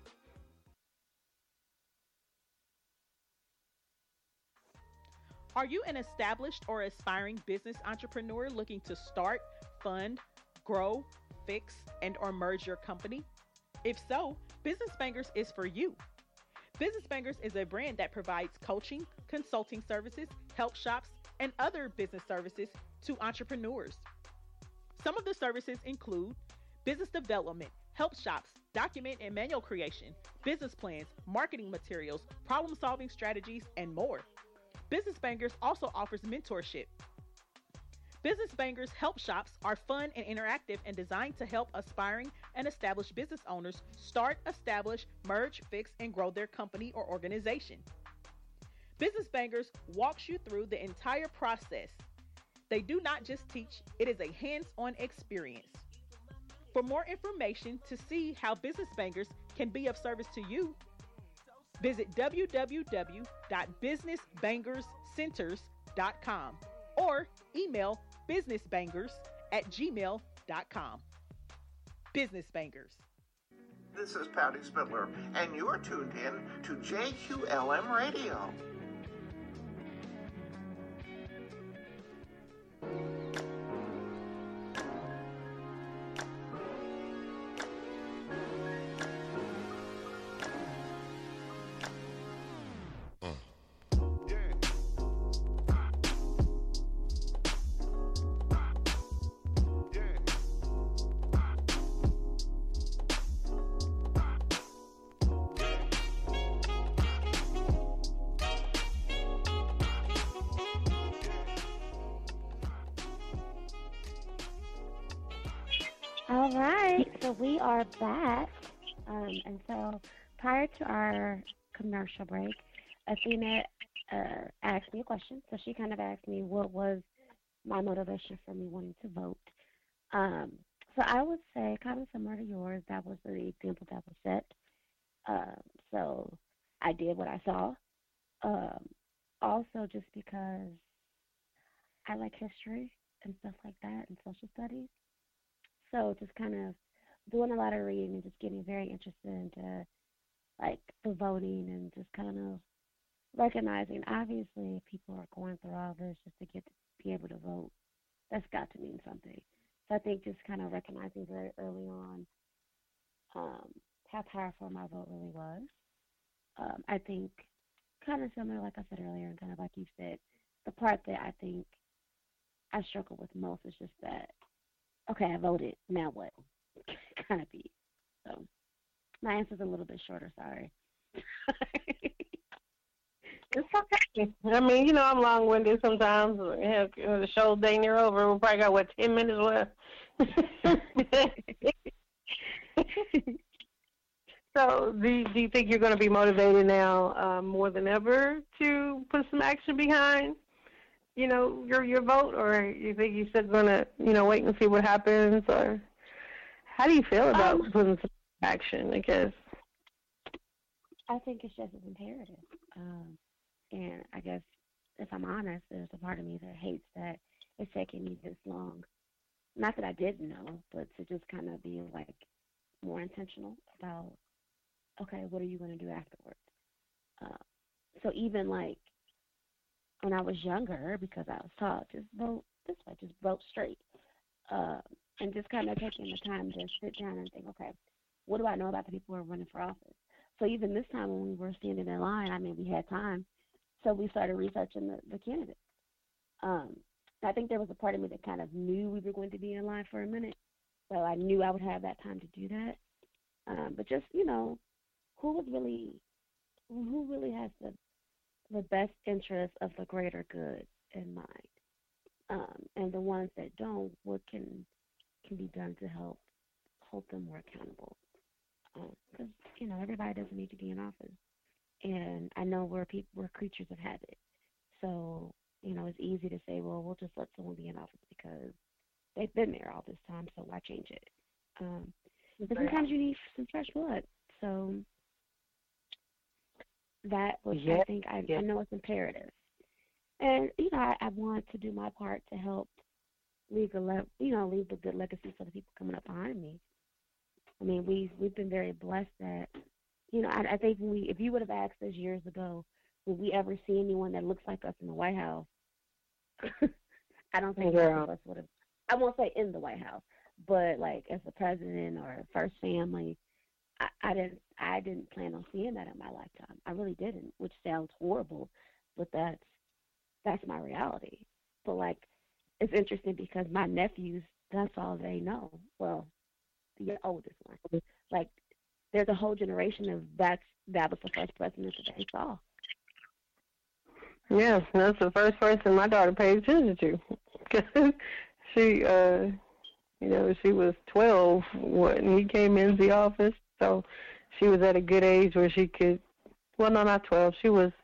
Are you an established or aspiring business entrepreneur looking to start, fund, grow, fix, and or merge your company? If so, Business Bangers is for you. Business Bangers is a brand that provides coaching, consulting services, help shops, and other business services to entrepreneurs. Some of the services include business development, help shops, document and manual creation, business plans, marketing materials, problem-solving strategies, and more. Business Bangers also offers mentorship. Business Bangers help shops are fun and interactive and designed to help aspiring and established business owners start, establish, merge, fix, and grow their company or organization. Business Bangers walks you through the entire process. They do not just teach, it is a hands-on experience. For more information to see how Business Bangers can be of service to you, visit w w w dot business bangers centers dot com or email businessbangers at gmail dot com. Business Bangers. This is Patty Spitler, and you're tuned in to J Q L M Radio. All right, so we are back. Um, and so prior to our commercial break, Athena uh, asked me a question. So she kind of asked me what was my motivation for me wanting to vote. Um, so I would say kind of similar to yours, that was the example that was set. Um, so I did what I saw. Um, also just because I like history and stuff like that and social studies. So just kind of doing a lot of reading and just getting very interested into like the voting and just kind of recognizing obviously if people are going through all this just to get to be able to vote, that's got to mean something. So I think just kind of recognizing very early on um, how powerful my vote really was. Um, I think kind of similar, like I said earlier, and kind of like you said, the part that I think I struggle with most is just that, okay, I voted, now what? kind of be. So my answer's a little bit shorter, sorry. It's okay. I mean, you know, I'm long-winded sometimes. Heck, you know, the show's dang near over. We probably got, what, ten minutes left? So do you, do you think you're going to be motivated now um, more than ever to put some action behind, you know, your your vote, or you think you're still going to, you know, wait and see what happens, or how do you feel about um, putting some action, I guess? I think it's just as imperative. Um, and I guess if I'm honest, there's a part of me that hates that it's taking me this long. Not that I didn't know, but to just kind of be like more intentional about, okay, what are you going to do afterwards? Uh, so even like when I was younger, because I was taught, just vote this way, just vote straight. Uh, and just kind of taking the time to sit down and think, okay, what do I know about the people who are running for office? So even this time when we were standing in line, I mean, we had time. So we started researching the, the candidates. Um, I think there was a part of me that kind of knew we were going to be in line for a minute. So I knew I would have that time to do that. Um, but just, you know, who would really, who really has the the best interest of the greater good in mind? Um, and the ones that don't, what can can be done to help hold them more accountable? Because, um, you know, everybody doesn't need to be in office. And I know we're, people, we're creatures of habit. So, you know, it's easy to say, well, we'll just let someone be in office because they've been there all this time, so why change it? Um, but sometimes you need some fresh blood. So that was, yeah. I think, I, yeah. I know it's imperative. And, you know, I, I want to do my part to help leave a, le- you know, leave a good legacy for the people coming up behind me. I mean, we, we've been very blessed that, you know, I, I think when we, if you would have asked us years ago, would we ever see anyone that looks like us in the White House? I don't think most of us would have. I won't say in the White House, but like as a president or first family, I, I didn't. I didn't plan on seeing that in my lifetime. I really didn't, which sounds horrible, but that's that's my reality. But like, it's interesting because my nephews, that's all they know. Well, the oldest one. Like, there's a whole generation of that's that was the first president that they saw. Yes, that's the first person my daughter paid attention to. Because she, uh, you know, she was twelve when he came into the office, so she was at a good age where she could, well, no, not twelve, she was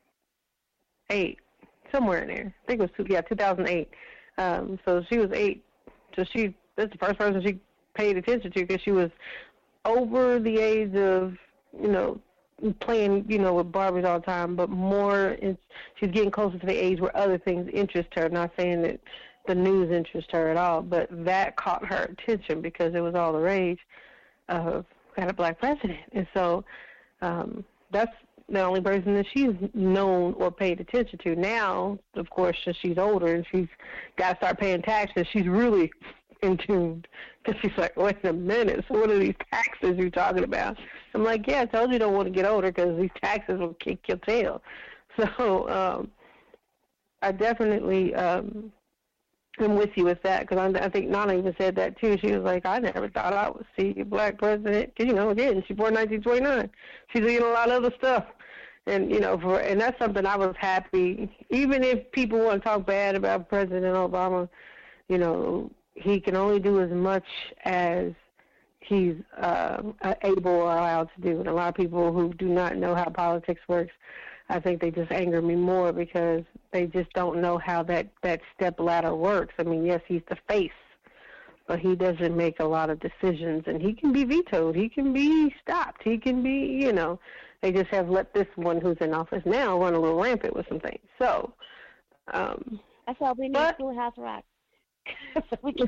eight, somewhere in there. I think it was, two, yeah, two thousand eight. Um, so she was eight, so she, that's the first person she paid attention to because she was over the age of, you know, playing, you know, with Barbies all the time, but more, in, she's getting closer to the age where other things interest her. Not saying that the news interests her at all, but that caught her attention because it was all the rage of got a black president. And so um, that's the only person that she's known or paid attention to. Now, of course, since she's older and she's got to start paying taxes, she's really in tune because she's like, wait a minute, so what are these taxes you're talking about? I'm like, yeah, I told you you don't want to get older because these taxes will kick your tail. So um, I definitely um, am with you with that because I, I think Nana even said that too. She was like, I never thought I would see a black president. Cause, you know, again, she's born nineteen twenty-nine. She's doing a lot of other stuff. And, you know, for and that's something I was happy, even if people want to talk bad about President Obama, you know, he can only do as much as he's uh, able or allowed to do. And a lot of people who do not know how politics works, I think they just anger me more because they just don't know how that, that step ladder works. I mean, yes, he's the face, but he doesn't make a lot of decisions. And he can be vetoed. He can be stopped. He can be, you know, they just have let this one who's in office now run a little rampant with some things. So, um, that's why we need Schoolhouse Rock. You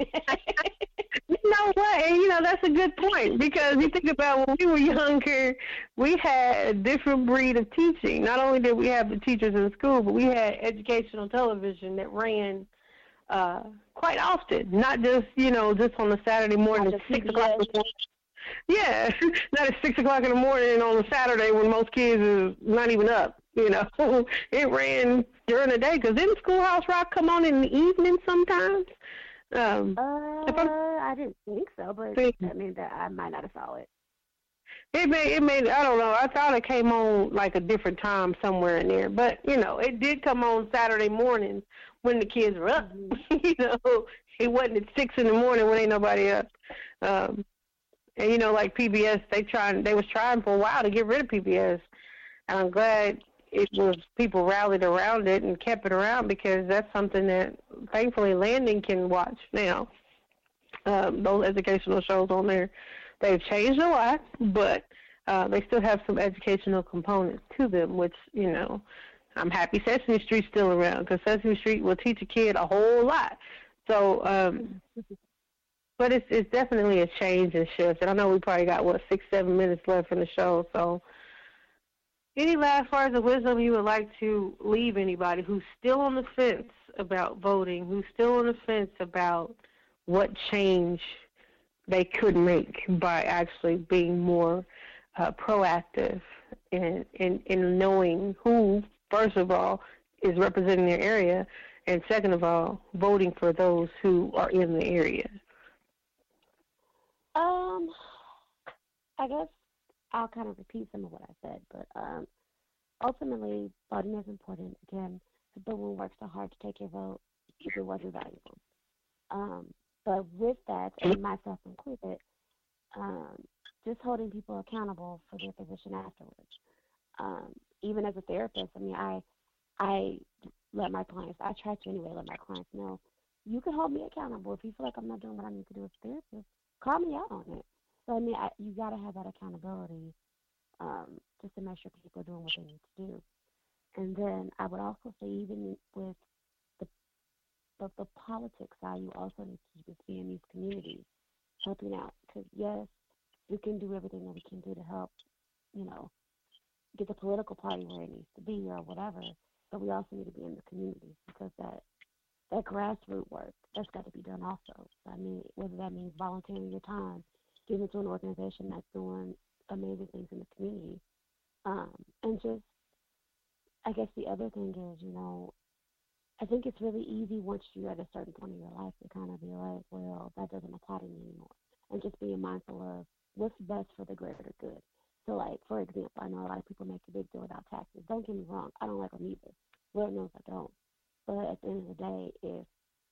know what? And, you know, that's a good point because you think about when we were younger, we had a different breed of teaching. Not only did we have the teachers in school, but we had educational television that ran uh, quite often, not just, you know, just on a Saturday morning at six o'clock in the morning. Yeah, not at six o'clock in the morning on a Saturday when most kids is not even up. You know, it ran during the day because didn't Schoolhouse Rock come on in the evening sometimes? Um, uh, I didn't think so, but I mean, that I might not have saw it. It may, it may, I don't know. I thought it came on like a different time somewhere in there, but you know, it did come on Saturday mornings when the kids were up. Mm-hmm. You know, it wasn't at six in the morning when ain't nobody up. Um, and you know, like P B S, they trying, they was trying for a while to get rid of P B S, and I'm glad it was people rallied around it and kept it around because that's something that thankfully Landing can watch now. Um, those educational shows on there, they've changed a lot, but uh, they still have some educational components to them, which, you know, I'm happy Sesame Street's still around because Sesame Street will teach a kid a whole lot. So, um, but it's it's definitely a change and shift. And I know we probably got, what, six, seven minutes left in the show, so any last words of wisdom you would like to leave anybody who's still on the fence about voting, who's still on the fence about what change they could make by actually being more uh, proactive in, in, in knowing who, first of all, is representing their area, and second of all, voting for those who are in the area? Um, I guess I'll kind of repeat some of what I said, but um, ultimately, voting is important. Again, people will work so hard to take your vote if it wasn't valuable. Um, but with that, and myself included, um, just holding people accountable for their position afterwards. Um, even as a therapist, I mean, I I let my clients, I try to anyway, let my clients know, you can hold me accountable. If you feel like I'm not doing what I need to do as a therapist, call me out on it. So, I mean, I, you got to have that accountability um, just to make sure people are doing what they need to do. And then I would also say even with the the, the politics side, you also need to just be in these communities helping out. Because, yes, we can do everything that we can do to help, you know, get the political party where it needs to be or whatever, but we also need to be in the communities because that that grassroots work, that's got to be done also. So, I mean, whether that means volunteering your time, giving to an organization that's doing amazing things in the community. Um, and just, I guess the other thing is, you know, I think it's really easy once you're at a certain point in your life to kind of be like, well, that doesn't apply to me anymore. and just being mindful of what's best for the greater good. So, like, for example, I know a lot of people make a big deal about taxes. Don't get me wrong. I don't like them either. Lord knows I don't. But at the end of the day, if,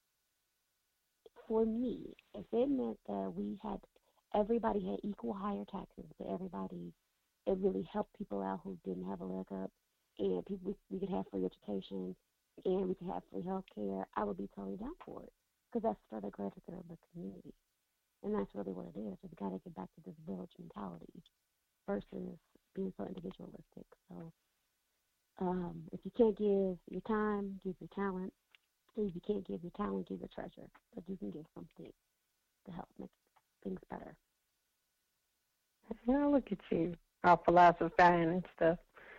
for me, if it meant that we had, everybody had equal higher taxes, but everybody, it really helped people out who didn't have a leg up, and people, we could have free education, and we could have free health care, I would be totally down for it. Because that's for the greater good of the community. And that's really what it is. We've got to get back to this village mentality versus being so individualistic. So um, if you can't give your time, give your talent. And if you can't give your talent, give your treasure. But you can give something to help make things better. Well, look at you, all philosophizing and stuff.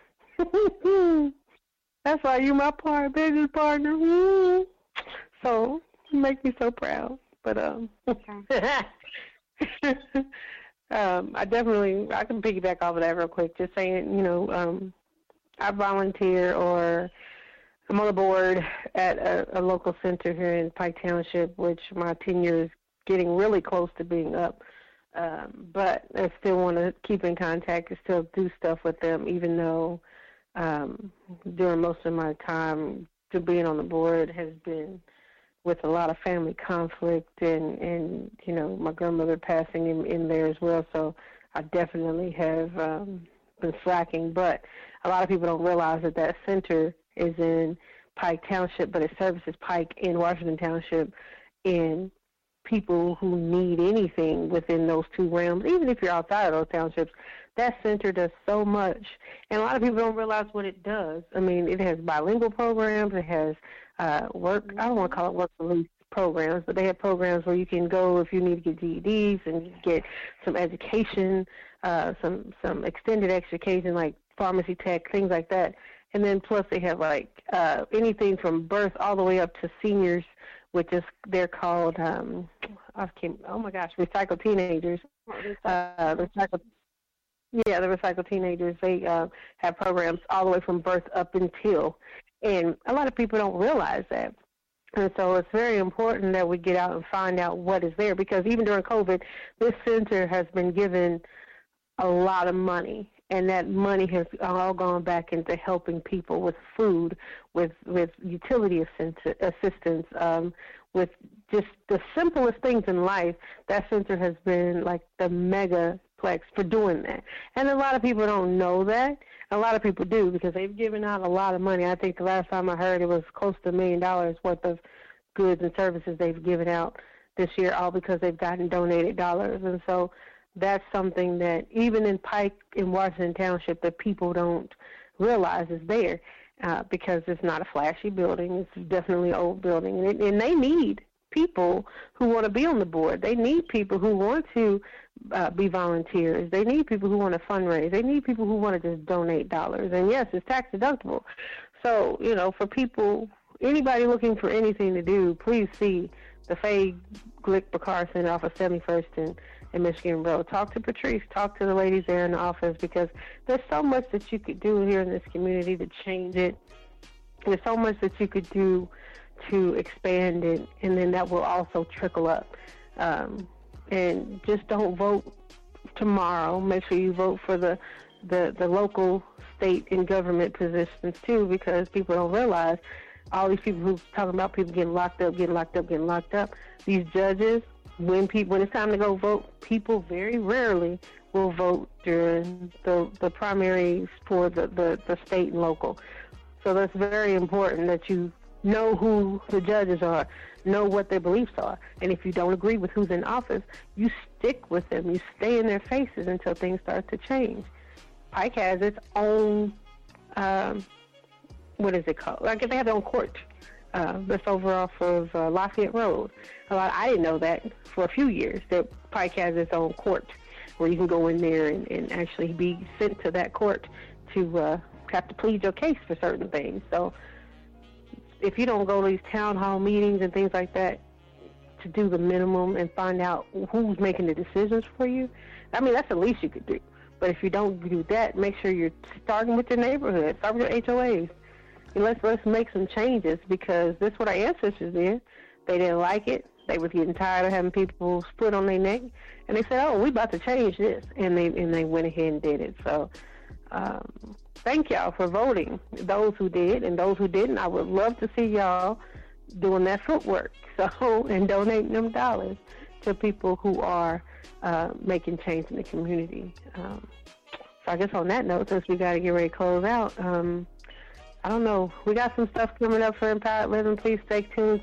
That's why you my part, business partner. Mm. So you make me so proud. But um, okay. um, I definitely I can piggyback off of that real quick. Just saying, you know, um, I volunteer or I'm on the board at a, a local center here in Pike Township, which my tenure is getting really close to being up. Um, but I still want to keep in contact and still do stuff with them, even though um, during most of my time to being on the board has been with a lot of family conflict and, and you know, my grandmother passing in, in there as well. So I definitely have um, been slacking. But a lot of people don't realize that that center is in Pike Township, but it services Pike in Washington Township and people who need anything within those two realms. Even if you're outside of those townships, that center does so much. And a lot of people don't realize what it does. I mean, it has bilingual programs. It has uh, work, I don't want to call it work release programs, but they have programs where you can go if you need to get G E Ds and get some education, uh, some some extended education like pharmacy tech, things like that. And then plus they have like uh, anything from birth all the way up to seniors, which is they're called um, I can't, oh my gosh, recycled teenagers. Uh, recycled, yeah, the recycled teenagers. They uh, have programs all the way from birth up until, and a lot of people don't realize that. And so it's very important that we get out and find out what is there, because even during COVID, this center has been given a lot of money. And that money has all gone back into helping people with food, with with utility assistance, um, with just the simplest things in life. That center has been like the megaplex for doing that. And a lot of people don't know that. A lot of people do, because they've given out a lot of money. I think the last time I heard it was close to a million dollars worth of goods and services they've given out this year, all because they've gotten donated dollars. And so that's something that even in Pike in Washington Township that people don't realize is there, uh, because it's not a flashy building. It's definitely an old building. And, it, and they need people who want to be on the board. They need people who want to uh, be volunteers. They need people who want to fundraise. They need people who want to just donate dollars. And, yes, it's tax deductible. So, you know, for people, anybody looking for anything to do, please see the Faye Glick Bakar Center off of seventy-first and in Michigan Road. Talk to Patrice. Talk to the ladies there in the office, because there's so much that you could do here in this community to change it. There's so much that you could do to expand it, and then that will also trickle up. Um, and just don't vote tomorrow. Make sure you vote for the, the, the local, state, and government positions, too, because people don't realize all these people who talking about people getting locked up, getting locked up, getting locked up, these judges, When people, when it's time to go vote, people very rarely will vote during the, the primaries for the, the, the state and local. So that's very important that you know who the judges are, know what their beliefs are. And if you don't agree with who's in office, you stick with them. You stay in their faces until things start to change. Pike has its own, um, what is it called? Like they have their own court. Uh, that's over off of uh, Lafayette Road. A lot, I didn't know that for a few years, that Pike has its own court where you can go in there and, and actually be sent to that court to uh, have to plead your case for certain things. So if you don't go to these town hall meetings and things like that to do the minimum and find out who's making the decisions for you, I mean, that's the least you could do. But if you don't do that, make sure you're starting with your neighborhood, start with your H O As. And let's let's make some changes, because this is what our ancestors did. They didn't like it. they was getting tired of having people's foot on their neck, and they said, "Oh, we about to change this," and they and they went ahead and did it. So, um, thank y'all for voting. Those who did and those who didn't, I would love to see y'all doing that footwork. So, and donating them dollars to people who are uh, making change in the community. Um, so, I guess on that note, since we got to get ready to close out. Um, I don't know. We got some stuff coming up for Empowered Living. Please stay tuned